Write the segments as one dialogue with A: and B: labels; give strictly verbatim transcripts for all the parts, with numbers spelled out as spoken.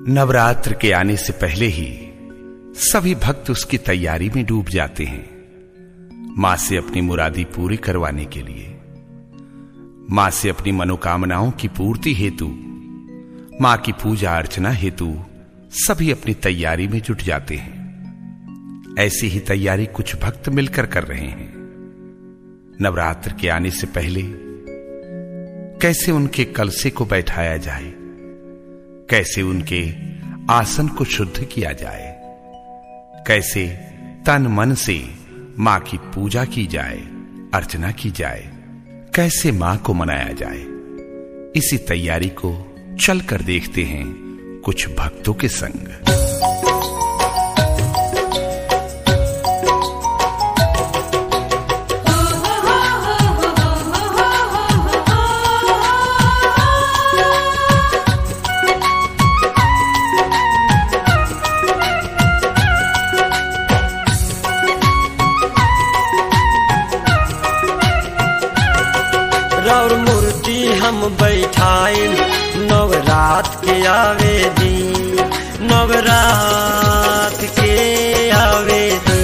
A: नवरात्र के आने से पहले ही सभी भक्त उसकी तैयारी में डूब जाते हैं। मां से अपनी मुरादी पूरी करवाने के लिए, मां से अपनी मनोकामनाओं की पूर्ति हेतु, मां की पूजा अर्चना हेतु सभी अपनी तैयारी में जुट जाते हैं। ऐसी ही तैयारी कुछ भक्त मिलकर कर रहे हैं। नवरात्र के आने से पहले कैसे उनके कलसे को बैठाया जाए, कैसे उनके आसन को शुद्ध किया जाए, कैसे तन मन से मां की पूजा की जाए, अर्चना की जाए, कैसे मां को मनाया जाए, इसी तैयारी को चलकर देखते हैं कुछ भक्तों के संग।
B: और मूर्ति हम बैठाए नवरात के आवे दी, नवरात के आवे दी,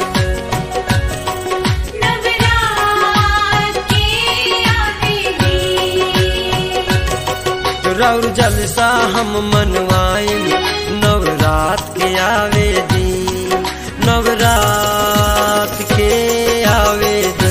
C: नवरात के आवे दी।
B: और जलसा हम मनवाए नवरात के आवे दी, नवरात के आवे दी।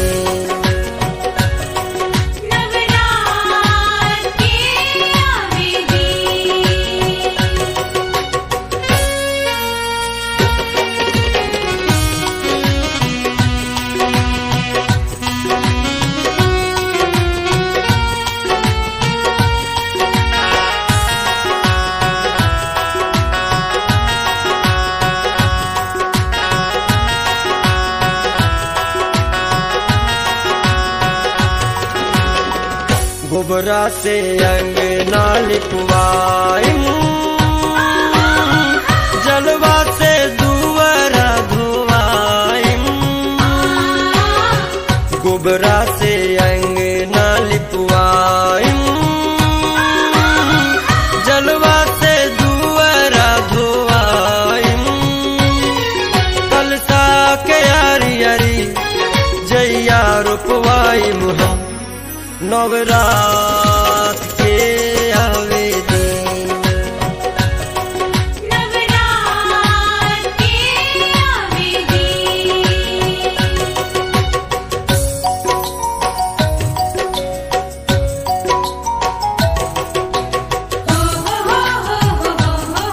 B: गोबरा से अंगना लिपवाइम, जलवा से दुआरा धोवाइम। गोबरा से अंगना लिपवाइम, जलवा से दुआरा धोवाइम। कलसा के यारी यारी जैया रोपवाइम हम नवरात के आवे दी,
C: नवरात के आवे दी। हो हो हो हो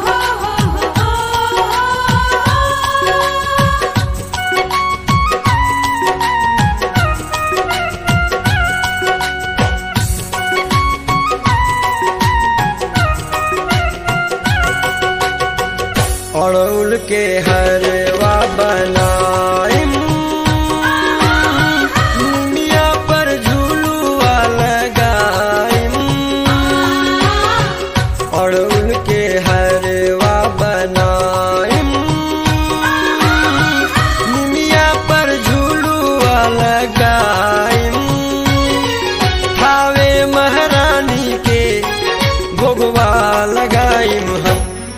B: अड़उल के हरवा बनाइम, दुनिया पर झूलुआ लगाइम। अड़उल के हरवा बनाइम, दुनिया पर झूलुआ लगाइम। थावे महारानी के भोगवा लगाइम हम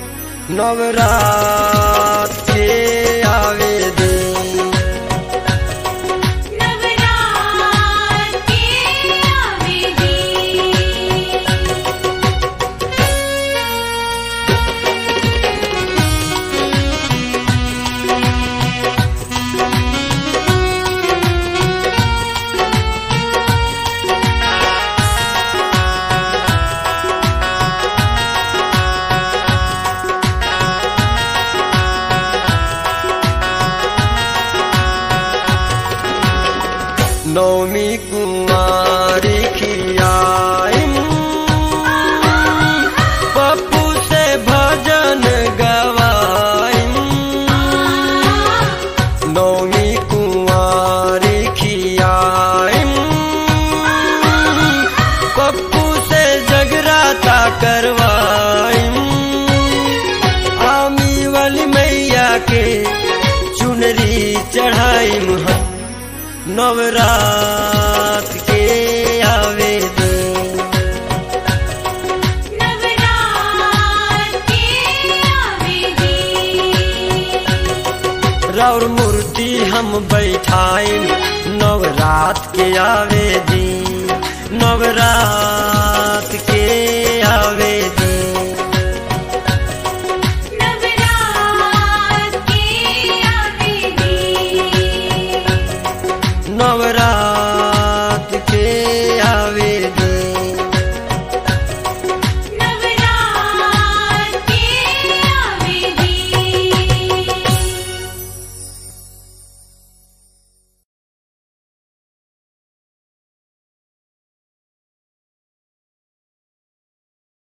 B: नवरात के आवे दी,
C: नवरात के आवे दी।
B: नौमी कुमारी खियाइम, पप्पू से भजन गवाइम। नौमी कुमारी खियाइम, पप्पू से जगराता करवाइम। आमी वाली मैया के चुनरी चढ़ाइम हम नवरात के आवे दी,
C: नवरात के
B: हम बैठाई नवरात के आवे दिन, नवरात के आवे दिन।
C: नवरात के आवे दिन।
B: नवरात